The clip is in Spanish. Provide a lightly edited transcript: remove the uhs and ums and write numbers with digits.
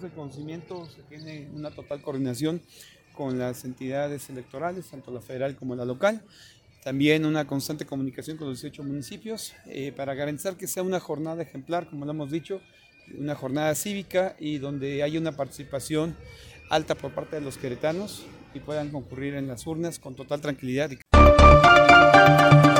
del conocimiento se tiene una total coordinación con las entidades electorales, tanto la federal como la local. También una constante comunicación con los 18 municipios para garantizar que sea una jornada ejemplar, como lo hemos dicho, una jornada cívica y donde haya una participación alta por parte de los queretanos y puedan concurrir en las urnas con total tranquilidad.